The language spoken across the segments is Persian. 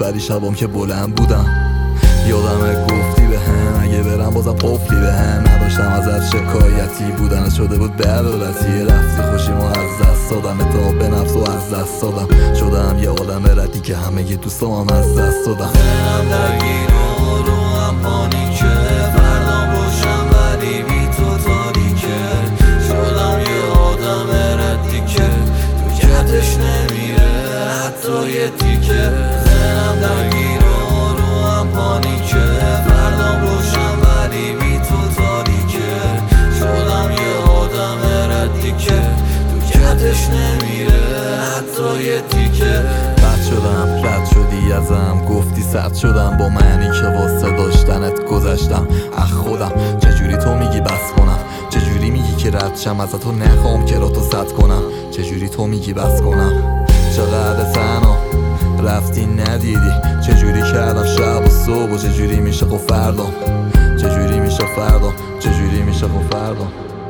ولی شبام که بلند بودم. یادمه گفتی به هم اگه برم بازم قفلی به هم نداشتم ازت شکایتی، بودن شده بود بدولتی. رفتی خوشیمو از دست دادم، اعتماد به نفس و از دست دادم. شدم یه آدم ردی که همه یه دوستام هم از دست دادم. ذهنم درگیر و رو هم پانیکه، فردام روشن ولی بی تو تاریکه. شدم یه آدم ردی که تو کتش نمیره حتی یه تیکه. ذهنم درگیر و رو هم پانیکه، فردام روشن ولی بی تو تاریکه. شدم یه آدم ردی که تو کتش نمیره حتی یه تیکه. بد شدم رد شدی ازم، گفتی سرد شدم با معنی که واسه داشتنت گذشتم از خودم. چجوری تو میگی بس کنم، چجوری میگی که رد شم ازتو نخوام که را تو صد کنم. چجوری تو میگی بس کنم، چقدر تنها رفتی ندیدی. چجوری کردم شب و صبح و چجوری میشه خب فردا، چجوری میشه فردا، چجوری میشه خب فردا.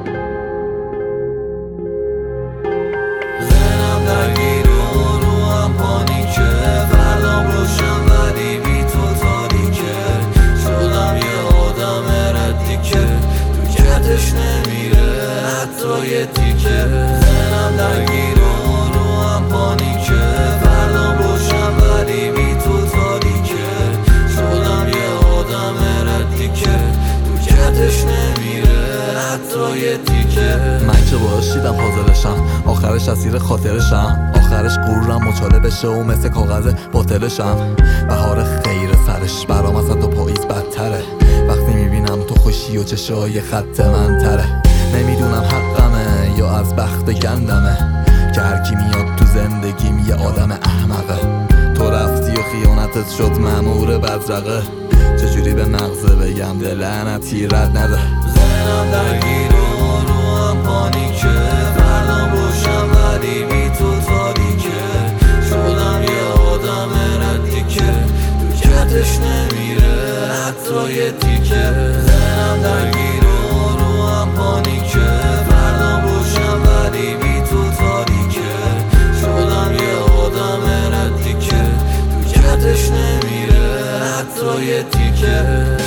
ذهنم درگیر و رو هم پانیکه، فردام روشن ولی بی تو تاریکه. شدم یه آدم ردی که تو کتش نمیره حتی یه تیکه. ذهنم درگیر و رو هم پانیکه، فردام روشن ولی بی تو تاریکه. شدم یه آدم ردی که تو کتش نمیره حتی یه تیکه. من که باش دیدم حاضرشم، آخرش اسیر خاطرشم. آخرش غرورم مچاله بشه و مثل کاغذ باطلشم. بهار خیر سرش برام اصلا تو پاییز بدتره. وقتی میبینم تو خوشی و چشای خط من تره. نمیدونم حقمه یا از بخت گندمه که هرکی میاد تو زندگیم یه آدم احمقه. تو رفتی و خیانتت شد مأمور بدرقه. چجوری به مغزه بگم دل لعنتی رد نده. ذهنم درگیر و رو هم پانیکه، فردام روشن ولی بی تو تاریکه. شدم یه آدم ردی که تو کتش نمیره حتی یه تیکه. ذهنم درگیر و رو هم پانیکه، فردام روشن ولی بی تو تاریکه. شدم یه آدم ردی که تو کتش نمیره حتی یه تیکه.